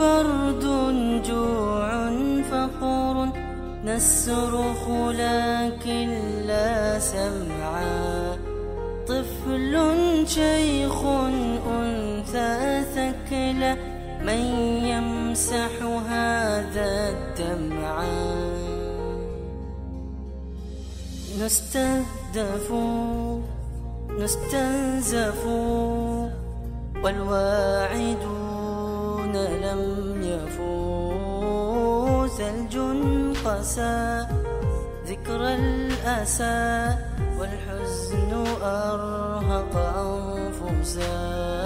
برد جوع فقر نصرخ لكن لا سمعا طفل شيخ أنثى ثكلى من يمسح هذا الدمعا نستهدف نستنزف والواعدون لم يفوا ثلج قسى ذكرى الأسى والحزن أرهق أنفسا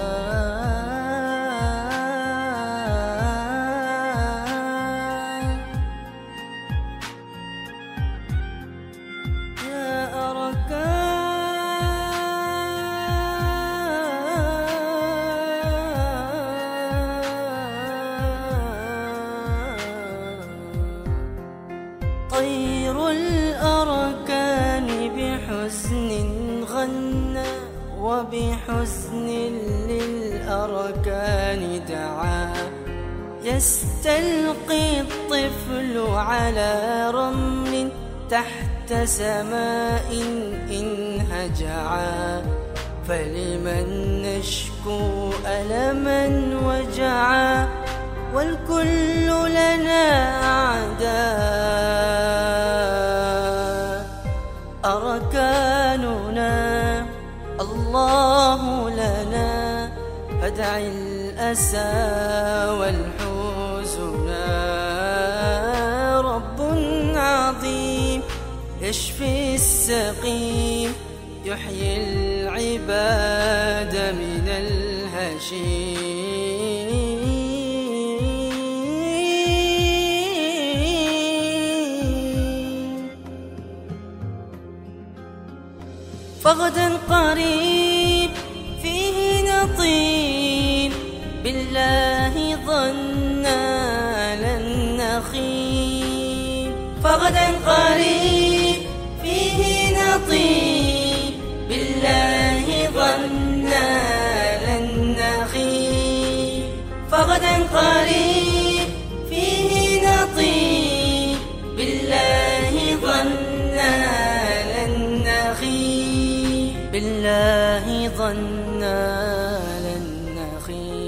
طير الأركان بحزن غنى وبحزن للأركان دعا يستلقي الطفل على رمل تحت سماء إن هجعا فلمن نشكو ألما وجعا والكل لنا أعداء أركاننا الله لنا فدع الأسى والحزنا رب عظيم يشفي السقيم يحيي العباد من الهشيم فغدا قريب فيه نطيب بالله ظنا لن نخيب فغدا قريب فيه نطيب بالله ظنا لن نخيب فغدا قريب فيه نطيب بالله ظنا لن نخيب بالله ظنا لن نخيب